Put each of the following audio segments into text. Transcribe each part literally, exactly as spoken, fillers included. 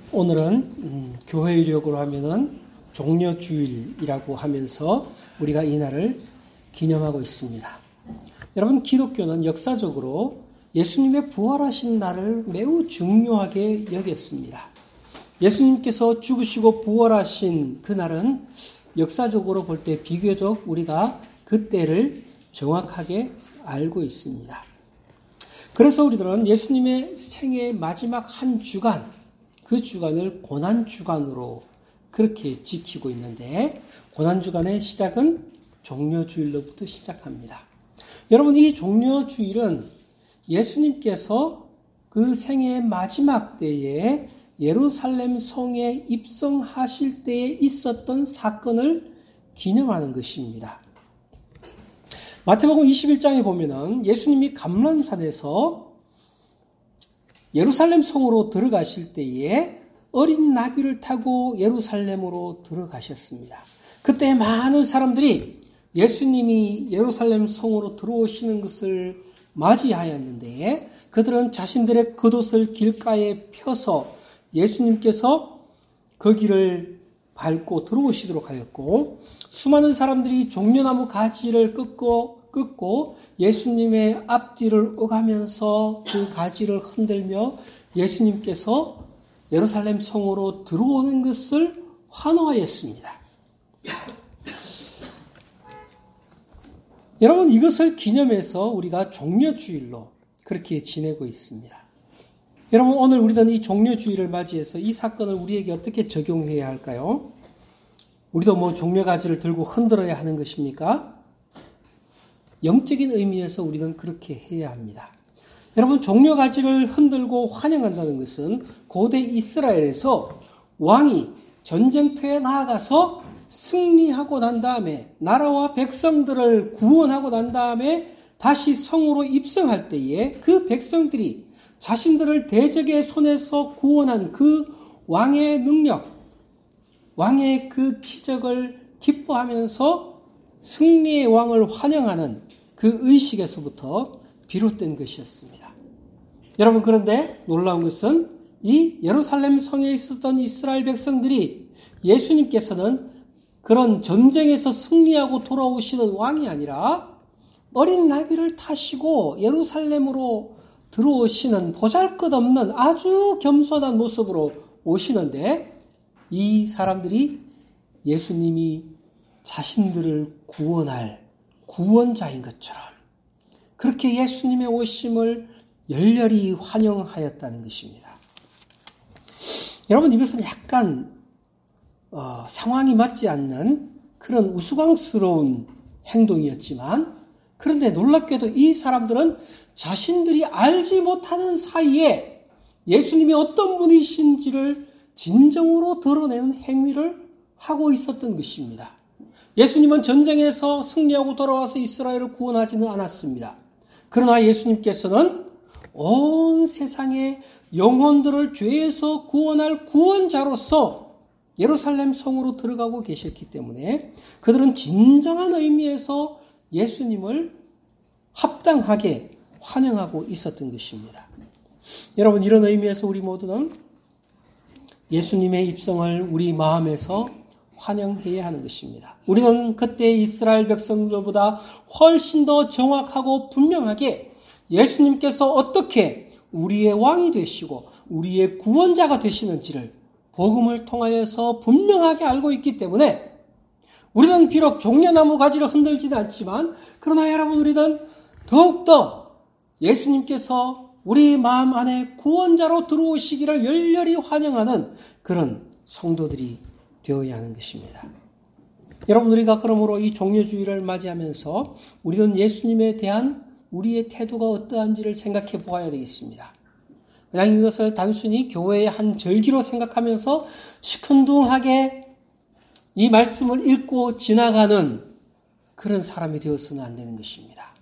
오늘은 음, 교회력으로 하면은 종려주일이라고 하면서 우리가 이 날을 기념하고 있습니다. 여러분, 기독교는 역사적으로 예수님의 부활하신 날을 매우 중요하게 여겼습니다. 예수님께서 죽으시고 부활하신 그 날은 역사적으로 볼 때 비교적 우리가 그때를 정확하게 알고 있습니다. 그래서 우리들은 예수님의 생애의 마지막 한 주간, 그 주간을 고난주간으로 그렇게 지키고 있는데, 고난주간의 시작은 종려주일로부터 시작합니다. 여러분, 이 종려주일은 예수님께서 그 생애의 마지막 때에 예루살렘 성에 입성하실 때에 있었던 사건을 기념하는 것입니다. 마태복음 이십일 장에 보면은 예수님이 감람산에서 예루살렘 성으로 들어가실 때에 어린 나귀를 타고 예루살렘으로 들어가셨습니다. 그때 많은 사람들이 예수님이 예루살렘 성으로 들어오시는 것을 맞이하였는데, 그들은 자신들의 겉옷을 길가에 펴서 예수님께서 그 길을 밟고 들어오시도록 하였고, 수많은 사람들이 종려나무 가지를 꺾고 끄고 예수님의 앞뒤를 오가면서 그 가지를 흔들며 예수님께서 예루살렘 성으로 들어오는 것을 환호하였습니다. 여러분, 이것을 기념해서 우리가 종려주일로 그렇게 지내고 있습니다. 여러분, 오늘 우리는 이 종려주일을 맞이해서 이 사건을 우리에게 어떻게 적용해야 할까요? 우리도 뭐 종려가지를 들고 흔들어야 하는 것입니까? 영적인 의미에서 우리는 그렇게 해야 합니다. 여러분, 종려가지를 흔들고 환영한다는 것은 고대 이스라엘에서 왕이 전쟁터에 나아가서 승리하고 난 다음에 나라와 백성들을 구원하고 난 다음에 다시 성으로 입성할 때에 그 백성들이 자신들을 대적의 손에서 구원한 그 왕의 능력, 왕의 그 기적을 기뻐하면서 승리의 왕을 환영하는 그 의식에서부터 비롯된 것이었습니다. 여러분, 그런데 놀라운 것은 이 예루살렘 성에 있었던 이스라엘 백성들이 예수님께서는 그런 전쟁에서 승리하고 돌아오시는 왕이 아니라 어린 나귀를 타시고 예루살렘으로 들어오시는 보잘것없는 아주 겸손한 모습으로 오시는데, 이 사람들이 예수님이 자신들을 구원할 구원자인 것처럼 그렇게 예수님의 오심을 열렬히 환영하였다는 것입니다. 여러분, 이것은 약간 어, 상황이 맞지 않는 그런 우스꽝스러운 행동이었지만, 그런데 놀랍게도 이 사람들은 자신들이 알지 못하는 사이에 예수님이 어떤 분이신지를 진정으로 드러내는 행위를 하고 있었던 것입니다. 예수님은 전쟁에서 승리하고 돌아와서 이스라엘을 구원하지는 않았습니다. 그러나 예수님께서는 온 세상의 영혼들을 죄에서 구원할 구원자로서 예루살렘 성으로 들어가고 계셨기 때문에 그들은 진정한 의미에서 예수님을 합당하게 환영하고 있었던 것입니다. 여러분, 이런 의미에서 우리 모두는 예수님의 입성을 우리 마음에서 환영해야 하는 것입니다. 우리는 그때 이스라엘 백성들보다 훨씬 더 정확하고 분명하게 예수님께서 어떻게 우리의 왕이 되시고 우리의 구원자가 되시는지를 복음을 통하여서 분명하게 알고 있기 때문에 우리는 비록 종려나무 가지를 흔들지는 않지만, 그러나 여러분, 우리는 더욱더 예수님께서 우리 마음 안에 구원자로 들어오시기를 열렬히 환영하는 그런 성도들이 되어야 하는 것입니다. 여러분, 우리가 그러므로 이 종려주일을 맞이하면서 우리는 예수님에 대한 우리의 태도가 어떠한지를 생각해 보아야 되겠습니다. 그냥 이것을 단순히 교회의 한 절기로 생각하면서 시큰둥하게 이 말씀을 읽고 지나가는 그런 사람이 되어서는 안 되는 것입니다.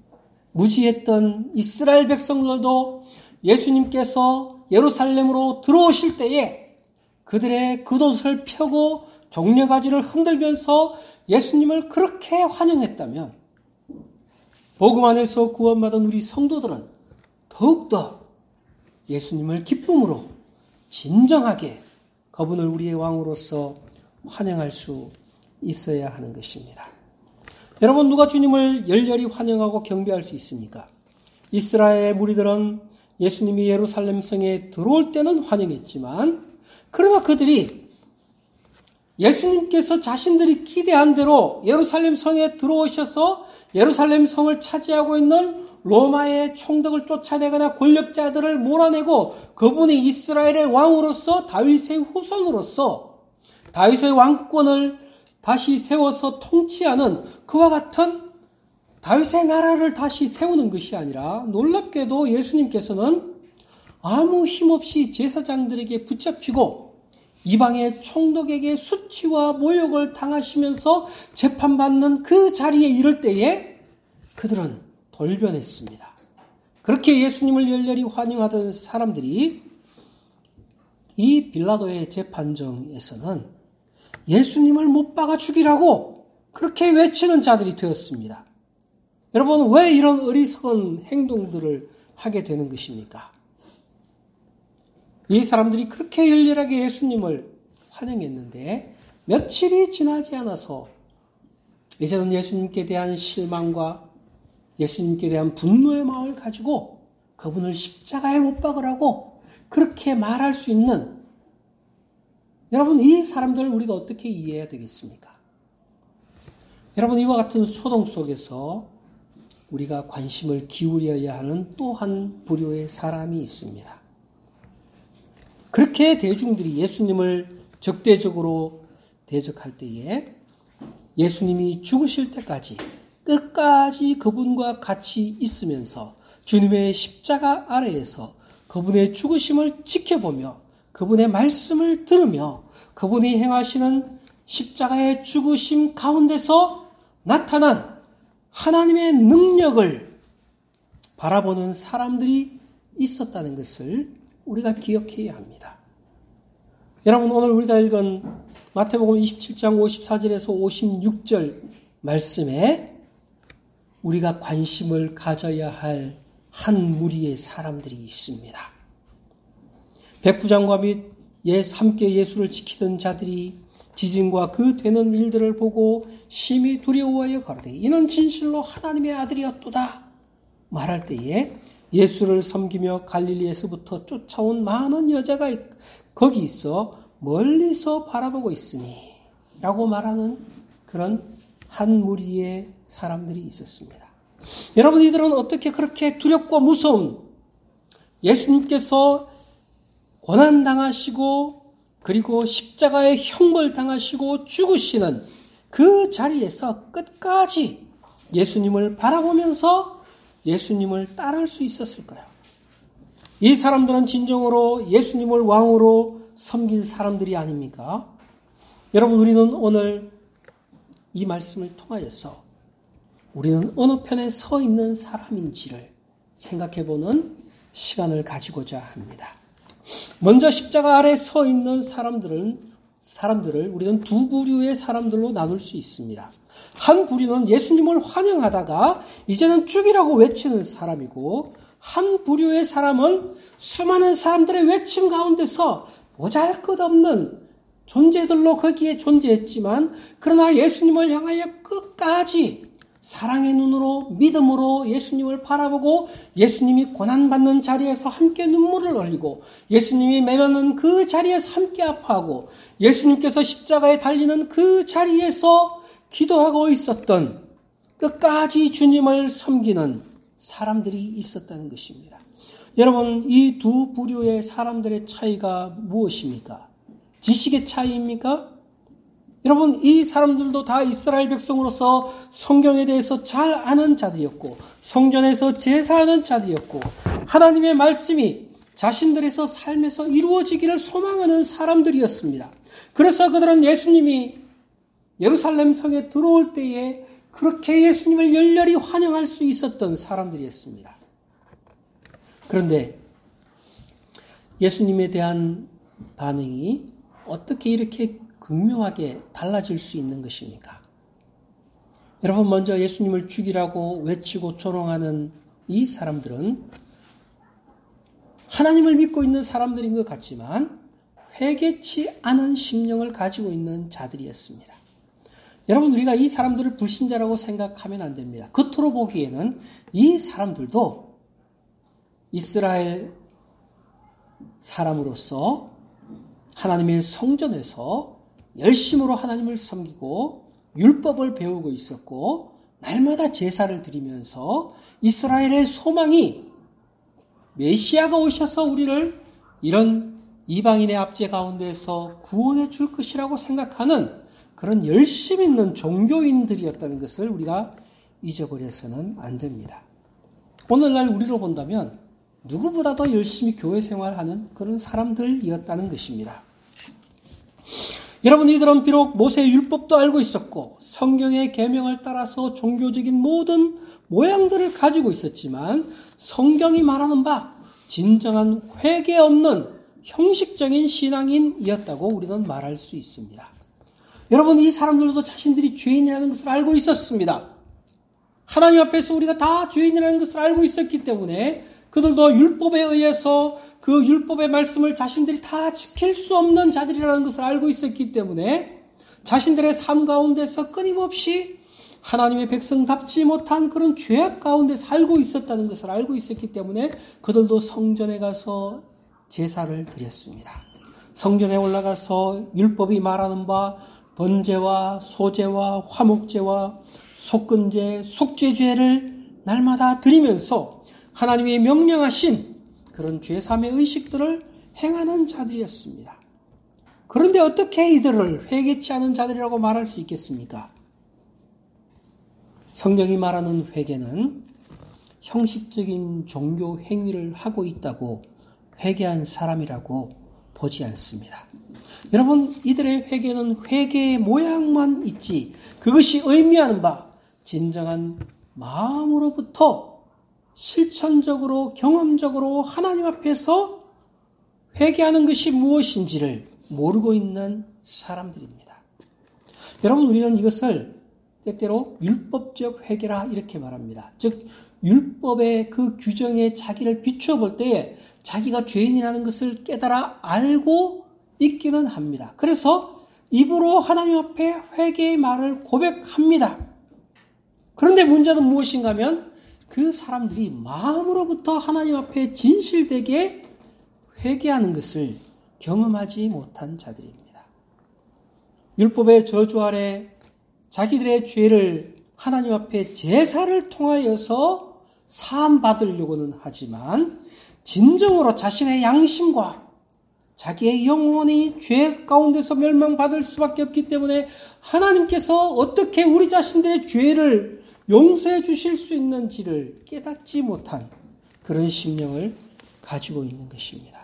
무지했던 이스라엘 백성들도 예수님께서 예루살렘으로 들어오실 때에 그들의 겉옷을 펴고 종려가지를 흔들면서 예수님을 그렇게 환영했다면, 복음 안에서 구원받은 우리 성도들은 더욱더 예수님을 기쁨으로 진정하게 그분을 우리의 왕으로서 환영할 수 있어야 하는 것입니다. 여러분, 누가 주님을 열렬히 환영하고 경배할 수 있습니까? 이스라엘 무리들은 예수님이 예루살렘 성에 들어올 때는 환영했지만, 그러나 그들이 예수님께서 자신들이 기대한 대로 예루살렘 성에 들어오셔서 예루살렘 성을 차지하고 있는 로마의 총독을 쫓아내거나 권력자들을 몰아내고 그분이 이스라엘의 왕으로서 다윗의 후손으로서 다윗의 왕권을 다시 세워서 통치하는 그와 같은 다윗의 나라를 다시 세우는 것이 아니라, 놀랍게도 예수님께서는 아무 힘없이 제사장들에게 붙잡히고 이방의 총독에게 수치와 모욕을 당하시면서 재판받는 그 자리에 이를 때에 그들은 돌변했습니다. 그렇게 예수님을 열렬히 환영하던 사람들이 이 빌라도의 재판정에서는 예수님을 못 박아 죽이라고 그렇게 외치는 자들이 되었습니다. 여러분, 왜 이런 어리석은 행동들을 하게 되는 것입니까? 이 사람들이 그렇게 열렬하게 예수님을 환영했는데 며칠이 지나지 않아서 이제는 예수님께 대한 실망과 예수님께 대한 분노의 마음을 가지고 그분을 십자가에 못 박으라고 그렇게 말할 수 있는, 여러분, 이 사람들을 우리가 어떻게 이해해야 되겠습니까? 여러분, 이와 같은 소동 속에서 우리가 관심을 기울여야 하는 또 한 부류의 사람이 있습니다. 그렇게 대중들이 예수님을 적대적으로 대적할 때에 예수님이 죽으실 때까지 끝까지 그분과 같이 있으면서 주님의 십자가 아래에서 그분의 죽으심을 지켜보며 그분의 말씀을 들으며 그분이 행하시는 십자가의 죽으심 가운데서 나타난 하나님의 능력을 바라보는 사람들이 있었다는 것을 우리가 기억해야 합니다. 여러분, 오늘 우리가 읽은 마태복음 이십칠 장 오십사 절에서 오십육 절 말씀에 우리가 관심을 가져야 할 한 무리의 사람들이 있습니다. 백부장과 및 함께 예수를 지키던 자들이 지진과 그 되는 일들을 보고 심히 두려워하여 가로되 이는 진실로 하나님의 아들이었도다 말할 때에 예수를 섬기며 갈릴리에서부터 쫓아온 많은 여자가 거기 있어 멀리서 바라보고 있으니 라고 말하는 그런 한 무리의 사람들이 있었습니다. 여러분, 이들은 어떻게 그렇게 두렵고 무서운 예수님께서 고난당하시고 그리고 십자가에 형벌당하시고 죽으시는 그 자리에서 끝까지 예수님을 바라보면서 예수님을 따를 수 있었을까요? 이 사람들은 진정으로 예수님을 왕으로 섬길 사람들이 아닙니까? 여러분, 우리는 오늘 이 말씀을 통하여서 우리는 어느 편에 서 있는 사람인지를 생각해보는 시간을 가지고자 합니다. 먼저 십자가 아래 서 있는 사람들은, 사람들을 우리는 두 부류의 사람들로 나눌 수 있습니다. 한 부류는 예수님을 환영하다가 이제는 죽이라고 외치는 사람이고, 한 부류의 사람은 수많은 사람들의 외침 가운데서 보잘것없는 존재들로 거기에 존재했지만, 그러나 예수님을 향하여 끝까지 사랑의 눈으로 믿음으로 예수님을 바라보고 예수님이 고난받는 자리에서 함께 눈물을 흘리고 예수님이 매맞는 그 자리에서 함께 아파하고 예수님께서 십자가에 달리는 그 자리에서 기도하고 있었던, 끝까지 주님을 섬기는 사람들이 있었다는 것입니다. 여러분, 이 두 부류의 사람들의 차이가 무엇입니까? 지식의 차이입니까? 여러분, 이 사람들도 다 이스라엘 백성으로서 성경에 대해서 잘 아는 자들이었고 성전에서 제사하는 자들이었고 하나님의 말씀이 자신들에서 삶에서 이루어지기를 소망하는 사람들이었습니다. 그래서 그들은 예수님이 예루살렘 성에 들어올 때에 그렇게 예수님을 열렬히 환영할 수 있었던 사람들이었습니다. 그런데 예수님에 대한 반응이 어떻게 이렇게 극명하게 달라질 수 있는 것입니까? 여러분, 먼저 예수님을 죽이라고 외치고 조롱하는 이 사람들은 하나님을 믿고 있는 사람들인 것 같지만 회개치 않은 심령을 가지고 있는 자들이었습니다. 여러분, 우리가 이 사람들을 불신자라고 생각하면 안 됩니다. 겉으로 보기에는 이 사람들도 이스라엘 사람으로서 하나님의 성전에서 열심으로 하나님을 섬기고 율법을 배우고 있었고 날마다 제사를 드리면서 이스라엘의 소망이 메시아가 오셔서 우리를 이런 이방인의 압제 가운데서 구원해 줄 것이라고 생각하는 그런 열심 있는 종교인들이었다는 것을 우리가 잊어버려서는 안 됩니다. 오늘날 우리로 본다면 누구보다도 열심히 교회 생활하는 그런 사람들이었다는 것입니다. 여러분, 이들은 비록 모세의 율법도 알고 있었고 성경의 계명을 따라서 종교적인 모든 모양들을 가지고 있었지만 성경이 말하는 바 진정한 회개 없는 형식적인 신앙인이었다고 우리는 말할 수 있습니다. 여러분, 이 사람들도 자신들이 죄인이라는 것을 알고 있었습니다. 하나님 앞에서 우리가 다 죄인이라는 것을 알고 있었기 때문에 그들도 율법에 의해서 그 율법의 말씀을 자신들이 다 지킬 수 없는 자들이라는 것을 알고 있었기 때문에 자신들의 삶 가운데서 끊임없이 하나님의 백성답지 못한 그런 죄악 가운데 살고 있었다는 것을 알고 있었기 때문에 그들도 성전에 가서 제사를 드렸습니다. 성전에 올라가서 율법이 말하는 바 번제와 소제와 화목제와 속건제, 속죄제를 날마다 드리면서 하나님의 명령하신 그런 죄사함의 의식들을 행하는 자들이었습니다. 그런데 어떻게 이들을 회개치 않은 자들이라고 말할 수 있겠습니까? 성경이 말하는 회개는 형식적인 종교 행위를 하고 있다고 회개한 사람이라고 보지 않습니다. 여러분, 이들의 회개는 회개의 모양만 있지 그것이 의미하는 바 진정한 마음으로부터 실천적으로 경험적으로 하나님 앞에서 회개하는 것이 무엇인지를 모르고 있는 사람들입니다. 여러분, 우리는 이것을 때때로 율법적 회개라 이렇게 말합니다. 즉 율법의 그 규정에 자기를 비추어 볼 때에 자기가 죄인이라는 것을 깨달아 알고 있기는 합니다. 그래서 입으로 하나님 앞에 회개의 말을 고백합니다. 그런데 문제는 무엇인가 하면 그 사람들이 마음으로부터 하나님 앞에 진실되게 회개하는 것을 경험하지 못한 자들입니다. 율법의 저주 아래 자기들의 죄를 하나님 앞에 제사를 통하여서 사함받으려고는 하지만 진정으로 자신의 양심과 자기의 영혼이 죄 가운데서 멸망받을 수밖에 없기 때문에 하나님께서 어떻게 우리 자신들의 죄를 용서해 주실 수 있는지를 깨닫지 못한 그런 심령을 가지고 있는 것입니다.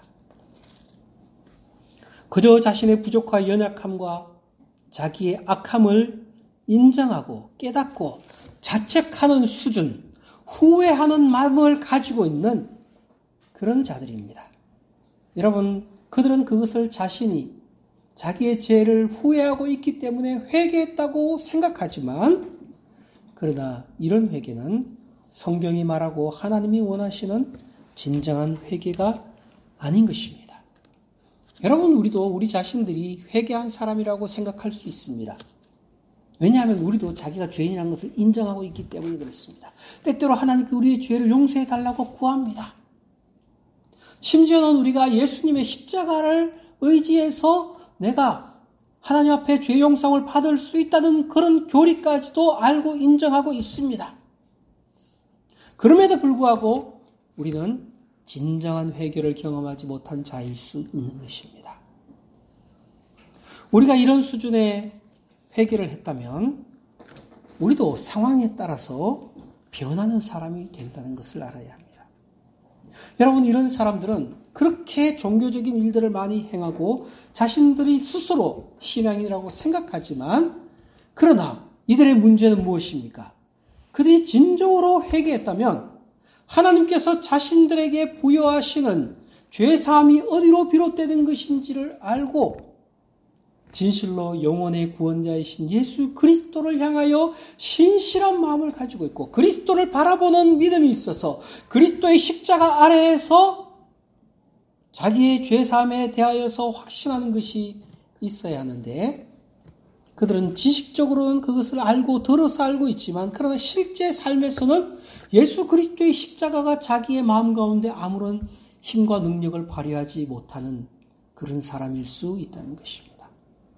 그저 자신의 부족과 연약함과 자기의 악함을 인정하고 깨닫고 자책하는 수준, 후회하는 마음을 가지고 있는 그런 자들입니다. 여러분, 그들은 그것을 자신이 자기의 죄를 후회하고 있기 때문에 회개했다고 생각하지만 그러나 이런 회개는 성경이 말하고 하나님이 원하시는 진정한 회개가 아닌 것입니다. 여러분, 우리도 우리 자신들이 회개한 사람이라고 생각할 수 있습니다. 왜냐하면 우리도 자기가 죄인이라는 것을 인정하고 있기 때문에 그렇습니다. 때때로 하나님께 우리의 죄를 용서해 달라고 구합니다. 심지어는 우리가 예수님의 십자가를 의지해서 내가 하나님 앞에 죄 용서를 받을 수 있다는 그런 교리까지도 알고 인정하고 있습니다. 그럼에도 불구하고 우리는 진정한 회개를 경험하지 못한 자일 수 있는 것입니다. 우리가 이런 수준의 회개를 했다면 우리도 상황에 따라서 변하는 사람이 된다는 것을 알아야 합니다. 여러분, 이런 사람들은 그렇게 종교적인 일들을 많이 행하고 자신들이 스스로 신앙인이라고 생각하지만 그러나 이들의 문제는 무엇입니까? 그들이 진정으로 회개했다면 하나님께서 자신들에게 부여하시는 죄사함이 어디로 비롯되는 것인지를 알고 진실로 영혼의 구원자이신 예수 그리스도를 향하여 신실한 마음을 가지고 있고 그리스도를 바라보는 믿음이 있어서 그리스도의 십자가 아래에서 자기의 죄사함에 대하여서 확신하는 것이 있어야 하는데 그들은 지식적으로는 그것을 알고 들어서 알고 있지만 그러나 실제 삶에서는 예수 그리스도의 십자가가 자기의 마음 가운데 아무런 힘과 능력을 발휘하지 못하는 그런 사람일 수 있다는 것입니다.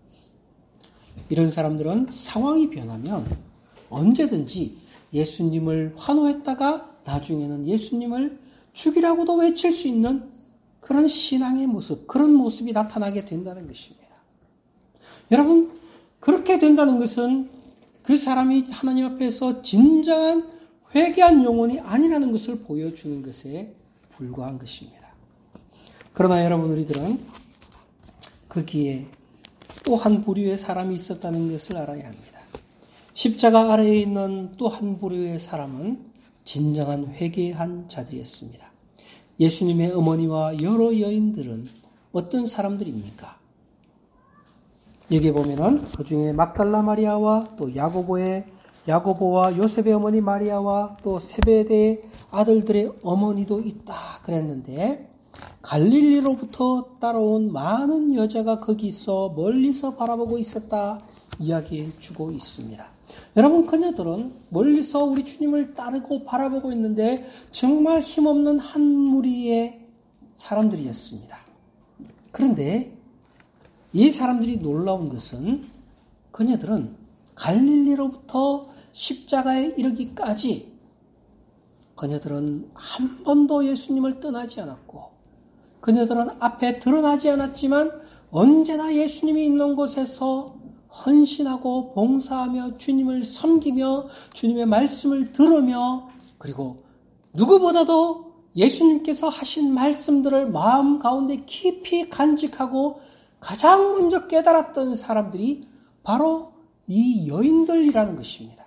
이런 사람들은 상황이 변하면 언제든지 예수님을 환호했다가 나중에는 예수님을 죽이라고도 외칠 수 있는 그런 신앙의 모습, 그런 모습이 나타나게 된다는 것입니다. 여러분, 그렇게 된다는 것은 그 사람이 하나님 앞에서 진정한 회개한 영혼이 아니라는 것을 보여주는 것에 불과한 것입니다. 그러나 여러분, 우리들은 거기에 또 한 부류의 사람이 있었다는 것을 알아야 합니다. 십자가 아래에 있는 또 한 부류의 사람은 진정한 회개한 자들이었습니다. 예수님의 어머니와 여러 여인들은 어떤 사람들입니까? 여기 보면은 그 중에 막달라 마리아와 또 야고보의 야고보와 요셉의 어머니 마리아와 또 세베대의 아들들의 어머니도 있다 그랬는데 갈릴리로부터 따라온 많은 여자가 거기서 멀리서 바라보고 있었다 이야기해 주고 있습니다. 여러분, 그녀들은 멀리서 우리 주님을 따르고 바라보고 있는데 정말 힘없는 한 무리의 사람들이었습니다. 그런데 이 사람들이 놀라운 것은 그녀들은 갈릴리로부터 십자가에 이르기까지 그녀들은 한 번도 예수님을 떠나지 않았고 그녀들은 앞에 드러나지 않았지만 언제나 예수님이 있는 곳에서 헌신하고 봉사하며 주님을 섬기며 주님의 말씀을 들으며 그리고 누구보다도 예수님께서 하신 말씀들을 마음 가운데 깊이 간직하고 가장 먼저 깨달았던 사람들이 바로 이 여인들이라는 것입니다.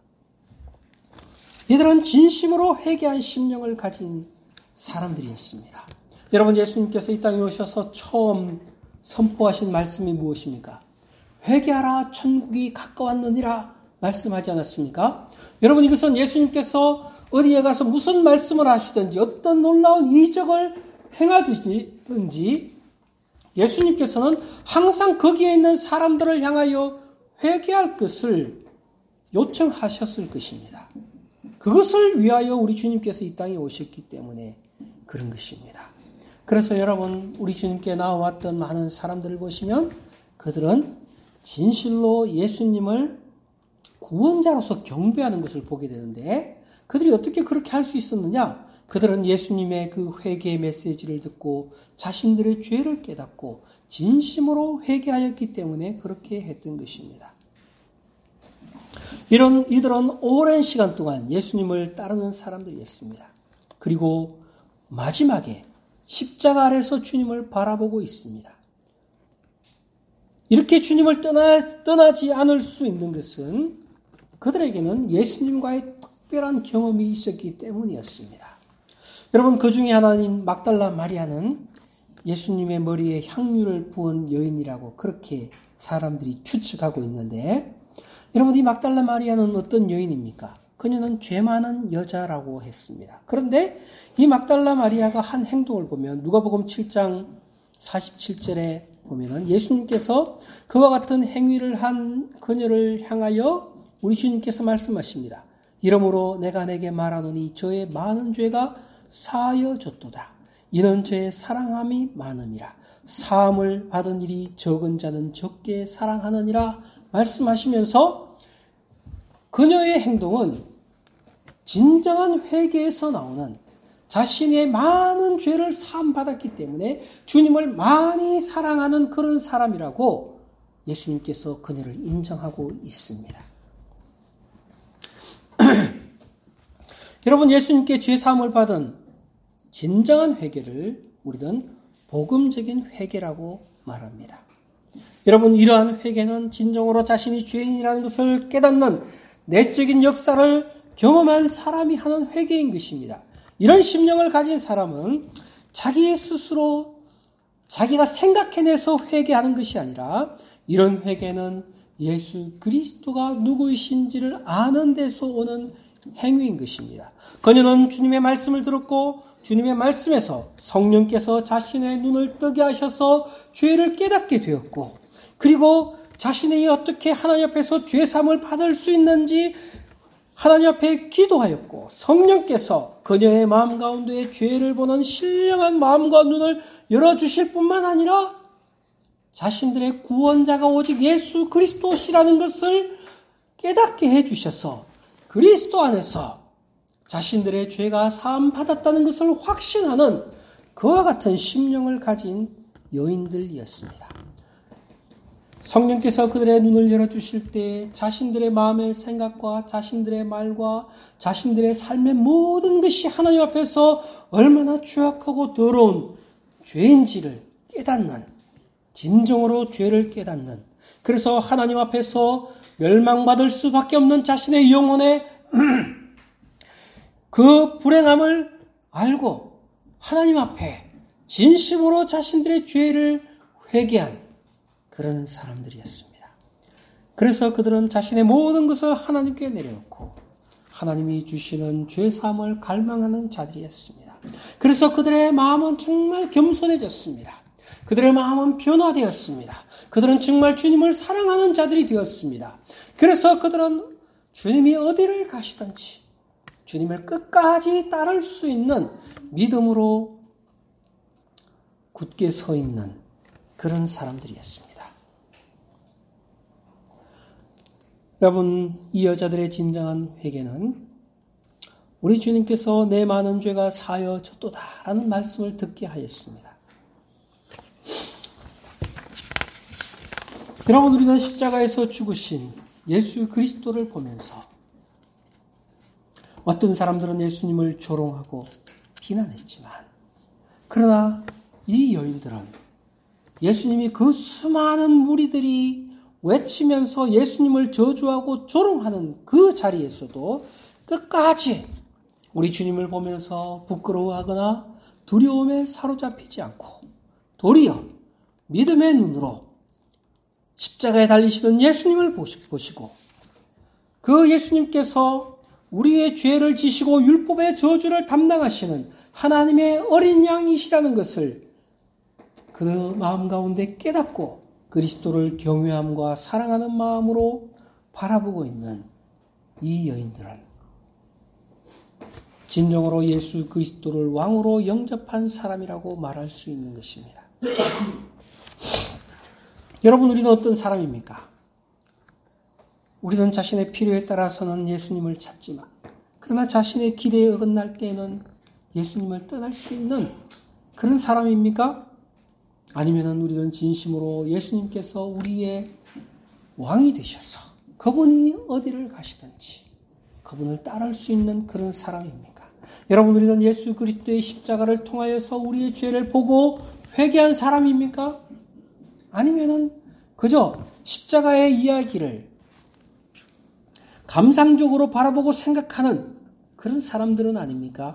이들은 진심으로 회개한 심령을 가진 사람들이었습니다. 여러분, 예수님께서 이 땅에 오셔서 처음 선포하신 말씀이 무엇입니까? 회개하라, 천국이 가까웠느니라 말씀하지 않았습니까? 여러분, 이것은 예수님께서 어디에 가서 무슨 말씀을 하시든지 어떤 놀라운 이적을 행하든지 예수님께서는 항상 거기에 있는 사람들을 향하여 회개할 것을 요청하셨을 것입니다. 그것을 위하여 우리 주님께서 이 땅에 오셨기 때문에 그런 것입니다. 그래서 여러분, 우리 주님께 나와왔던 많은 사람들을 보시면 그들은 진실로 예수님을 구원자로서 경배하는 것을 보게 되는데 그들이 어떻게 그렇게 할 수 있었느냐? 그들은 예수님의 그 회개의 메시지를 듣고 자신들의 죄를 깨닫고 진심으로 회개하였기 때문에 그렇게 했던 것입니다. 이런 이들은 오랜 시간 동안 예수님을 따르는 사람들이었습니다. 그리고 마지막에 십자가 아래서 주님을 바라보고 있습니다. 이렇게 주님을 떠나, 떠나지 않을 수 있는 것은 그들에게는 예수님과의 특별한 경험이 있었기 때문이었습니다. 여러분, 그 중에 하나인 막달라 마리아는 예수님의 머리에 향유를 부은 여인이라고 그렇게 사람들이 추측하고 있는데 여러분, 이 막달라 마리아는 어떤 여인입니까? 그녀는 죄 많은 여자라고 했습니다. 그런데 이 막달라 마리아가 한 행동을 보면 누가복음 칠 장 사십칠 절에 보면은 예수님께서 그와 같은 행위를 한 그녀를 향하여 우리 주님께서 말씀하십니다. 이러므로 내가 내게 말하노니 저의 많은 죄가 사하여졌도다. 이는 저의 사랑함이 많음이라. 사함을 받은 일이 적은 자는 적게 사랑하느니라 말씀하시면서 그녀의 행동은 진정한 회개에서 나오는 자신의 많은 죄를 사함받았기 때문에 주님을 많이 사랑하는 그런 사람이라고 예수님께서 그녀를 인정하고 있습니다. 여러분, 예수님께 죄 사함을 받은 진정한 회개를 우리는 복음적인 회개라고 말합니다. 여러분, 이러한 회개는 진정으로 자신이 죄인이라는 것을 깨닫는 내적인 역사를 경험한 사람이 하는 회개인 것입니다. 이런 심령을 가진 사람은 자기 스스로 자기가 생각해내서 회개하는 것이 아니라 이런 회개는 예수 그리스도가 누구이신지를 아는 데서 오는 행위인 것입니다. 그녀는 주님의 말씀을 들었고 주님의 말씀에서 성령께서 자신의 눈을 뜨게 하셔서 죄를 깨닫게 되었고, 그리고 자신이 어떻게 하나님 앞에서 죄사함을 받을 수 있는지 하나님 앞에 기도하였고, 성령께서 그녀의 마음 가운데 죄를 보는 신령한 마음과 눈을 열어주실 뿐만 아니라 자신들의 구원자가 오직 예수 그리스도시라는 것을 깨닫게 해주셔서 그리스도 안에서 자신들의 죄가 사함 받았다는 것을 확신하는 그와 같은 심령을 가진 여인들이었습니다. 성령께서 그들의 눈을 열어주실 때 자신들의 마음의 생각과 자신들의 말과 자신들의 삶의 모든 것이 하나님 앞에서 얼마나 죄악하고 더러운 죄인지를 깨닫는, 진정으로 죄를 깨닫는, 그래서 하나님 앞에서 멸망받을 수밖에 없는 자신의 영혼의 그 불행함을 알고 하나님 앞에 진심으로 자신들의 죄를 회개한 그런 사람들이었습니다. 그래서 그들은 자신의 모든 것을 하나님께 내려놓고 하나님이 주시는 죄사함을 갈망하는 자들이었습니다. 그래서 그들의 마음은 정말 겸손해졌습니다. 그들의 마음은 변화되었습니다. 그들은 정말 주님을 사랑하는 자들이 되었습니다. 그래서 그들은 주님이 어디를 가시든지 주님을 끝까지 따를 수 있는 믿음으로 굳게 서 있는 그런 사람들이었습니다. 여러분, 이 여자들의 진정한 회개는 우리 주님께서 내 많은 죄가 사여졌도다라는 말씀을 듣게 하였습니다. 여러분, 우리는 십자가에서 죽으신 예수 그리스도를 보면서 어떤 사람들은 예수님을 조롱하고 비난했지만, 그러나 이 여인들은 예수님이 그 수많은 무리들이 외치면서 예수님을 저주하고 조롱하는 그 자리에서도 끝까지 우리 주님을 보면서 부끄러워하거나 두려움에 사로잡히지 않고 도리어 믿음의 눈으로 십자가에 달리시는 예수님을 보시고 그 예수님께서 우리의 죄를 지시고 율법의 저주를 담당하시는 하나님의 어린 양이시라는 것을 그 마음 가운데 깨닫고 그리스도를 경외함과 사랑하는 마음으로 바라보고 있는 이 여인들은 진정으로 예수 그리스도를 왕으로 영접한 사람이라고 말할 수 있는 것입니다. 여러분, 우리는 어떤 사람입니까? 우리는 자신의 필요에 따라서는 예수님을 찾지만, 그러나 자신의 기대에 어긋날 때에는 예수님을 떠날 수 있는 그런 사람입니까? 아니면 우리는 진심으로 예수님께서 우리의 왕이 되셔서 그분이 어디를 가시든지 그분을 따를 수 있는 그런 사람입니까? 여러분, 우리는 예수 그리스도의 십자가를 통하여서 우리의 죄를 보고 회개한 사람입니까? 아니면은 그저 십자가의 이야기를 감상적으로 바라보고 생각하는 그런 사람들은 아닙니까?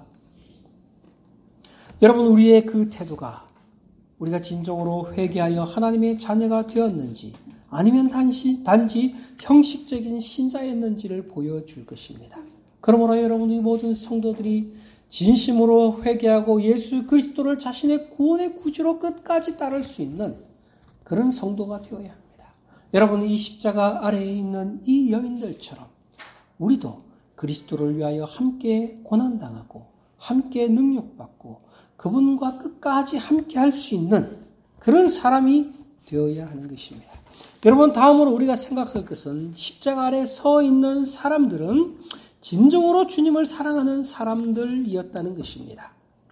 여러분, 우리의 그 태도가 우리가 진정으로 회개하여 하나님의 자녀가 되었는지 아니면 단지, 단지 형식적인 신자였는지를 보여줄 것입니다. 그러므로 여러분, 이 모든 성도들이 진심으로 회개하고 예수 그리스도를 자신의 구원의 구주로 끝까지 따를 수 있는 그런 성도가 되어야 합니다. 여러분, 이 십자가 아래에 있는 이 여인들처럼 우리도 그리스도를 위하여 함께 고난당하고 함께 능력받고 그분과 끝까지 함께 할 수 있는 그런 사람이 되어야 하는 것입니다. 여러분, 다음으로 우리가 생각할 것은 십자가 아래 서 있는 사람들은 진정으로 주님을 사랑하는 사람들이었다는 것입니다.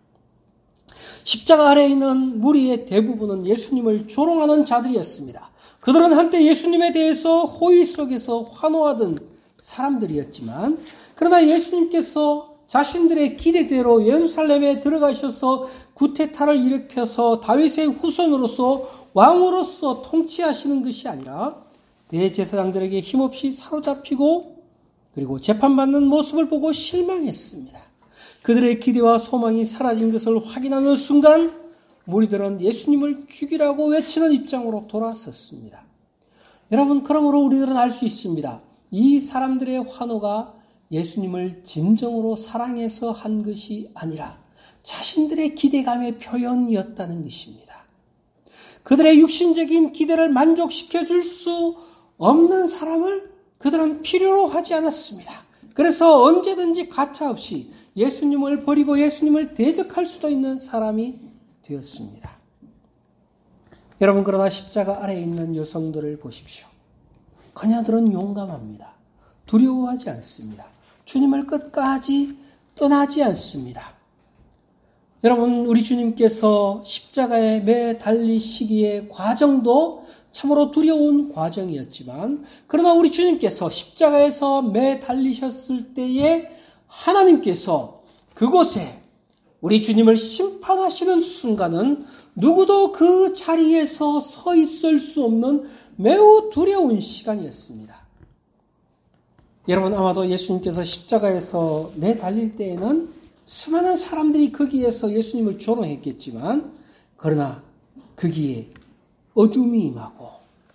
십자가 아래에 있는 무리의 대부분은 예수님을 조롱하는 자들이었습니다. 그들은 한때 예수님에 대해서 호의 속에서 환호하던 사람들이었지만, 그러나 예수님께서 자신들의 기대대로 예루살렘에 들어가셔서 구테타를 일으켜서 다윗의 후손으로서 왕으로서 통치하시는 것이 아니라 대제사장들에게 힘없이 사로잡히고 그리고 재판받는 모습을 보고 실망했습니다. 그들의 기대와 소망이 사라진 것을 확인하는 순간 무리들은 예수님을 죽이라고 외치는 입장으로 돌아섰습니다. 여러분, 그러므로 우리들은 알 수 있습니다. 이 사람들의 환호가 예수님을 진정으로 사랑해서 한 것이 아니라 자신들의 기대감의 표현이었다는 것입니다. 그들의 육신적인 기대를 만족시켜 줄 수 없는 사람을 그들은 필요로 하지 않았습니다. 그래서 언제든지 가차없이 예수님을 버리고 예수님을 대적할 수도 있는 사람이 되었습니다. 여러분, 그러나 십자가 아래에 있는 여성들을 보십시오. 그녀들은 용감합니다. 두려워하지 않습니다. 주님을 끝까지 떠나지 않습니다. 여러분, 우리 주님께서 십자가에 매 달리시기의 과정도 참으로 두려운 과정이었지만, 그러나 우리 주님께서 십자가에서 매 달리셨을 때에 하나님께서 그곳에 우리 주님을 심판하시는 순간은 누구도 그 자리에서 서 있을 수 없는 매우 두려운 시간이었습니다. 여러분, 아마도 예수님께서 십자가에서 매 달릴 때에는 수많은 사람들이 거기에서 예수님을 조롱했겠지만, 그러나 거기에 어둠이 임하고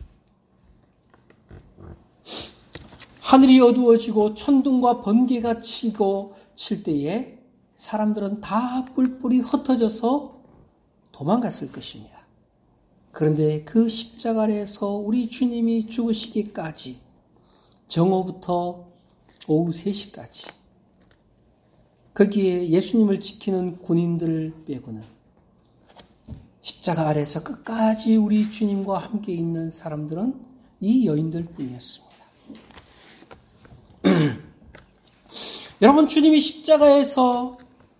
하늘이 어두워지고 천둥과 번개가 치고 칠 때에 사람들은 다 뿔뿔이 흩어져서 도망갔을 것입니다. 그런데 그 십자가 아래에서 우리 주님이 죽으시기까지 정오부터 오후 세 시까지 거기에 예수님을 지키는 군인들을 빼고는 십자가 아래에서 끝까지 우리 주님과 함께 있는 사람들은 이 여인들 뿐이었습니다. 여러분, 주님이 십자가에서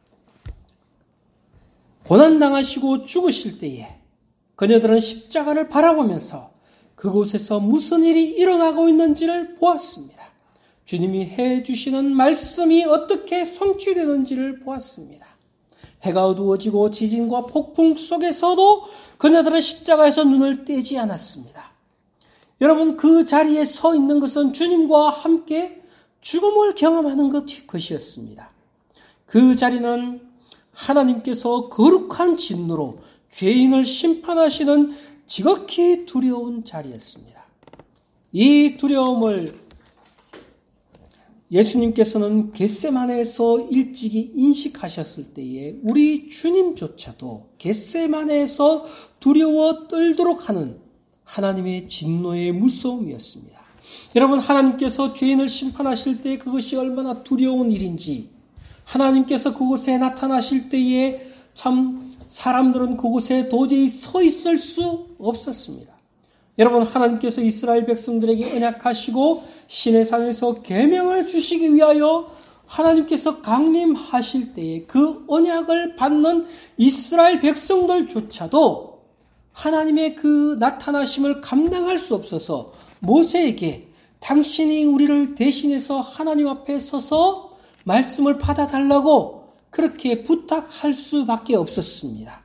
고난당하시고 죽으실 때에 그녀들은 십자가를 바라보면서 그곳에서 무슨 일이 일어나고 있는지를 보았습니다. 주님이 해주시는 말씀이 어떻게 성취되는지를 보았습니다. 해가 어두워지고 지진과 폭풍 속에서도 그녀들은 십자가에서 눈을 떼지 않았습니다. 여러분, 그 자리에 서 있는 것은 주님과 함께 죽음을 경험하는 것이었습니다. 그 자리는 하나님께서 거룩한 진노로 죄인을 심판하시는 지극히 두려운 자리였습니다. 이 두려움을 예수님께서는 겟세마네에서 일찍이 인식하셨을 때에 우리 주님조차도 겟세마네에서 두려워 떨도록 하는 하나님의 진노의 무서움이었습니다. 여러분, 하나님께서 죄인을 심판하실 때 그것이 얼마나 두려운 일인지, 하나님께서 그곳에 나타나실 때에 참 사람들은 그곳에 도저히 서 있을 수 없었습니다. 여러분, 하나님께서 이스라엘 백성들에게 언약하시고 시내산에서 계명을 주시기 위하여 하나님께서 강림하실 때에 그 언약을 받는 이스라엘 백성들조차도 하나님의 그 나타나심을 감당할 수 없어서 모세에게 당신이 우리를 대신해서 하나님 앞에 서서 말씀을 받아달라고 그렇게 부탁할 수밖에 없었습니다.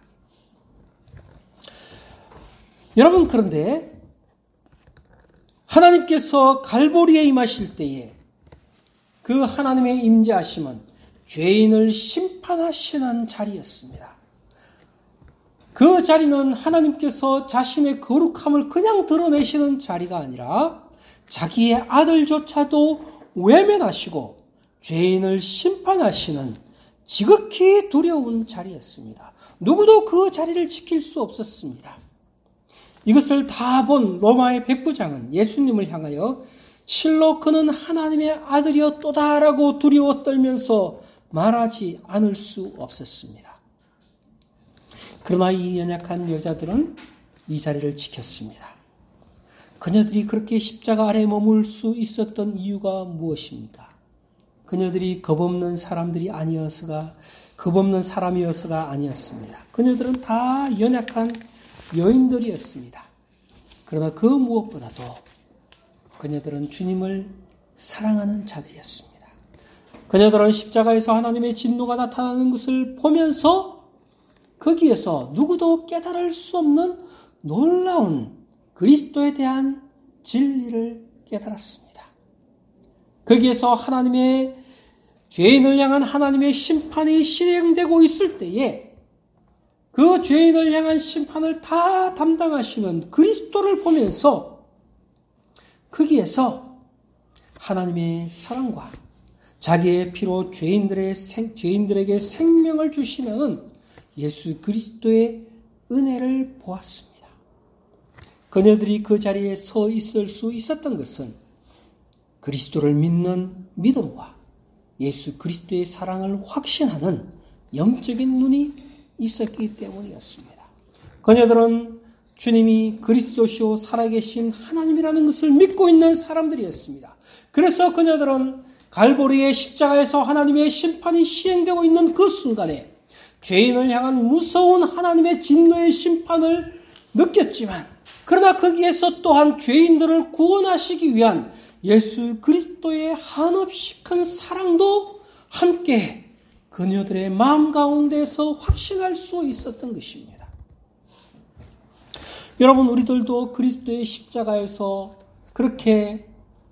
여러분, 그런데 하나님께서 갈보리에 임하실 때에 그 하나님의 임재하심은 죄인을 심판하시는 자리였습니다. 그 자리는 하나님께서 자신의 거룩함을 그냥 드러내시는 자리가 아니라 자기의 아들조차도 외면하시고 죄인을 심판하시는 지극히 두려운 자리였습니다. 누구도 그 자리를 지킬 수 없었습니다. 이것을 다 본 로마의 백부장은 예수님을 향하여 실로 그는 하나님의 아들이었도다라고 두려워 떨면서 말하지 않을 수 없었습니다. 그러나 이 연약한 여자들은 이 자리를 지켰습니다. 그녀들이 그렇게 십자가 아래 머물 수 있었던 이유가 무엇입니까? 그녀들이 겁없는 사람들이 아니어서가, 겁없는 사람이어서가 아니었습니다. 그녀들은 다 연약한 여인들이었습니다. 그러나 그 무엇보다도 그녀들은 주님을 사랑하는 자들이었습니다. 그녀들은 십자가에서 하나님의 진노가 나타나는 것을 보면서 거기에서 누구도 깨달을 수 없는 놀라운 그리스도에 대한 진리를 깨달았습니다. 거기에서 하나님의 죄인을 향한 하나님의 심판이 실행되고 있을 때에 그 죄인을 향한 심판을 다 담당하시는 그리스도를 보면서 거기에서 하나님의 사랑과 자기의 피로 죄인들의 생, 죄인들에게 생명을 주시는 예수 그리스도의 은혜를 보았습니다. 그녀들이 그 자리에 서 있을 수 있었던 것은 그리스도를 믿는 믿음과 예수 그리스도의 사랑을 확신하는 영적인 눈이 있었기 때문이었습니다. 그녀들은 주님이 그리스도시요 살아계신 하나님이라는 것을 믿고 있는 사람들이었습니다. 그래서 그녀들은 갈보리의 십자가에서 하나님의 심판이 시행되고 있는 그 순간에 죄인을 향한 무서운 하나님의 진노의 심판을 느꼈지만, 그러나 거기에서 또한 죄인들을 구원하시기 위한 예수 그리스도의 한없이 큰 사랑도 함께 그녀들의 마음 가운데서 확신할 수 있었던 것입니다. 여러분, 우리들도 그리스도의 십자가에서 그렇게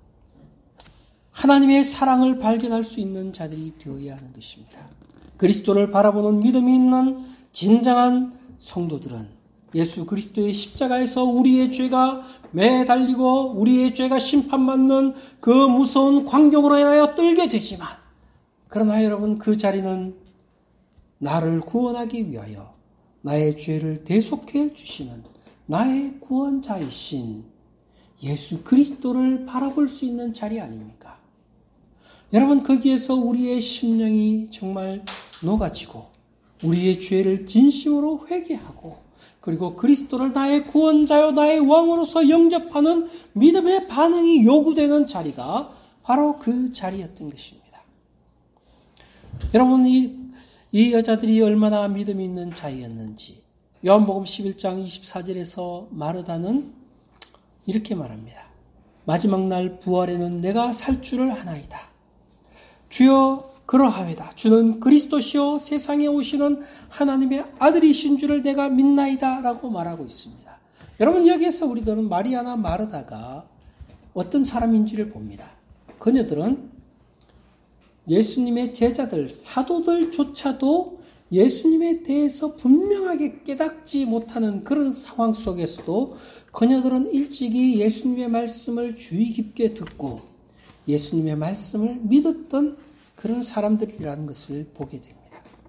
하나님의 사랑을 발견할 수 있는 자들이 되어야 하는 것입니다. 그리스도를 바라보는 믿음이 있는 진정한 성도들은 예수 그리스도의 십자가에서 우리의 죄가 매달리고 우리의 죄가 심판받는 그 무서운 광경으로 인하여 떨게 되지만, 그러나 여러분, 그 자리는 나를 구원하기 위하여 나의 죄를 대속해 주시는 나의 구원자이신 예수 그리스도를 바라볼 수 있는 자리 아닙니까? 여러분, 거기에서 우리의 심령이 정말 녹아지고 우리의 죄를 진심으로 회개하고 그리고 그리스도를 나의 구원자요 나의 왕으로서 영접하는 믿음의 반응이 요구되는 자리가 바로 그 자리였던 것입니다. 여러분, 이, 이 여자들이 얼마나 믿음이 있는 자였는지 요한복음 십일 장 이십사 절에서 마르다는 이렇게 말합니다. 마지막 날 부활에는 내가 살 줄을 아나이다. 주여 그러하외다. 주는 그리스도시요 세상에 오시는 하나님의 아들이신 줄을 내가 믿나이다 라고 말하고 있습니다. 여러분, 여기에서 우리들은 마리아나 마르다가 어떤 사람인지를 봅니다. 그녀들은 예수님의 제자들, 사도들조차도 예수님에 대해서 분명하게 깨닫지 못하는 그런 상황 속에서도 그녀들은 일찍이 예수님의 말씀을 주의 깊게 듣고 예수님의 말씀을 믿었던 그런 사람들이라는 것을 보게 됩니다.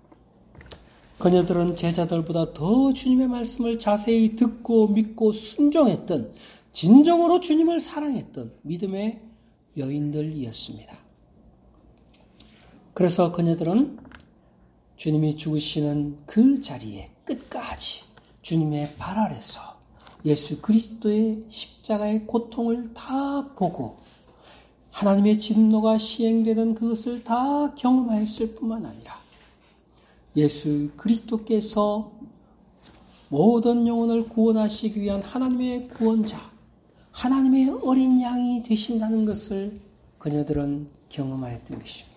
그녀들은 제자들보다 더 주님의 말씀을 자세히 듣고 믿고 순종했던, 진정으로 주님을 사랑했던 믿음의 여인들이었습니다. 그래서 그녀들은 주님이 죽으시는 그 자리에 끝까지 주님의 발 아래서 예수 그리스도의 십자가의 고통을 다 보고 하나님의 진노가 시행되는 그것을 다 경험하였을 뿐만 아니라 예수 그리스도께서 모든 영혼을 구원하시기 위한 하나님의 구원자, 하나님의 어린 양이 되신다는 것을 그녀들은 경험하였던 것입니다.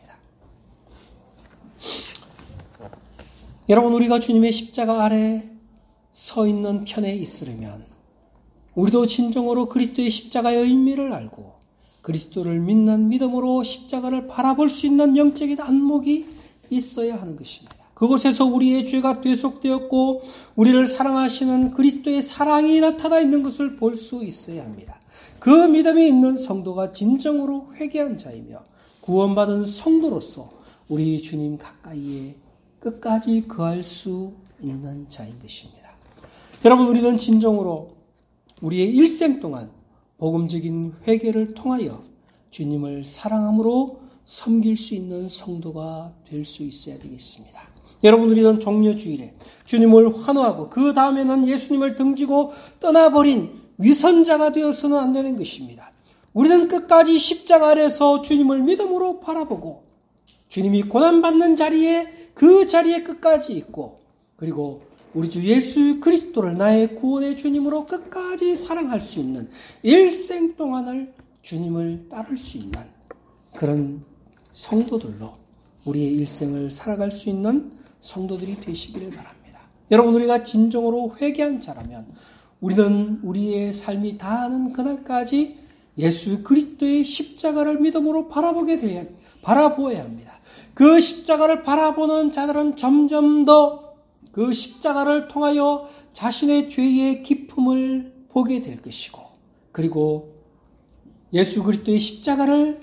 여러분, 우리가 주님의 십자가 아래 서 있는 편에 있으려면 우리도 진정으로 그리스도의 십자가의 의미를 알고 그리스도를 믿는 믿음으로 십자가를 바라볼 수 있는 영적인 안목이 있어야 하는 것입니다. 그곳에서 우리의 죄가 대속되었고 우리를 사랑하시는 그리스도의 사랑이 나타나 있는 것을 볼 수 있어야 합니다. 그 믿음이 있는 성도가 진정으로 회개한 자이며 구원받은 성도로서 우리 주님 가까이에 끝까지 거할 수 있는 자인 것입니다. 여러분, 우리는 진정으로 우리의 일생 동안 복음적인 회개를 통하여 주님을 사랑함으로 섬길 수 있는 성도가 될 수 있어야 되겠습니다. 여러분, 우리는 종려주일에 주님을 환호하고 그 다음에는 예수님을 등지고 떠나버린 위선자가 되어서는 안 되는 것입니다. 우리는 끝까지 십자가 아래서 주님을 믿음으로 바라보고 주님이 고난받는 자리에 그 자리에 끝까지 있고 그리고 우리 주 예수 그리스도를 나의 구원의 주님으로 끝까지 사랑할 수 있는 일생 동안을 주님을 따를 수 있는 그런 성도들로 우리의 일생을 살아갈 수 있는 성도들이 되시기를 바랍니다. 여러분, 우리가 진정으로 회개한 자라면 우리는 우리의 삶이 다하는 그날까지 예수 그리스도의 십자가를 믿음으로 바라보게 되어야, 바라보아야 합니다. 그 십자가를 바라보는 자들은 점점 더 그 십자가를 통하여 자신의 죄의 깊음을 보게 될 것이고 그리고 예수 그리스도의 십자가를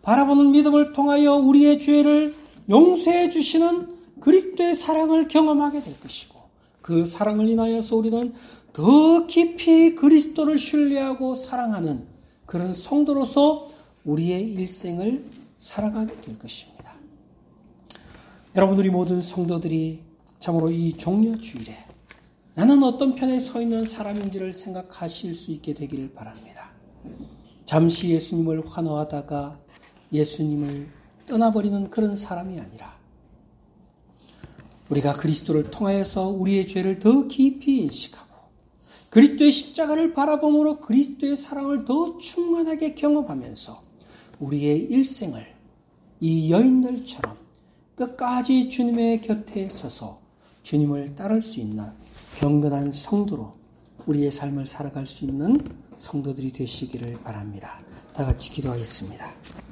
바라보는 믿음을 통하여 우리의 죄를 용서해 주시는 그리스도의 사랑을 경험하게 될 것이고, 그 사랑을 인하여서 우리는 더 깊이 그리스도를 신뢰하고 사랑하는 그런 성도로서 우리의 일생을 살아가게 될 것입니다. 여러분, 우리 모든 성도들이 참으로 이 종려주일에 나는 어떤 편에 서 있는 사람인지를 생각하실 수 있게 되기를 바랍니다. 잠시 예수님을 환호하다가 예수님을 떠나버리는 그런 사람이 아니라, 우리가 그리스도를 통하여서 우리의 죄를 더 깊이 인식하고 그리스도의 십자가를 바라봄으로 그리스도의 사랑을 더 충만하게 경험하면서 우리의 일생을 이 여인들처럼 끝까지 주님의 곁에 서서 주님을 따를 수 있는 경건한 성도로 우리의 삶을 살아갈 수 있는 성도들이 되시기를 바랍니다. 다 같이 기도하겠습니다.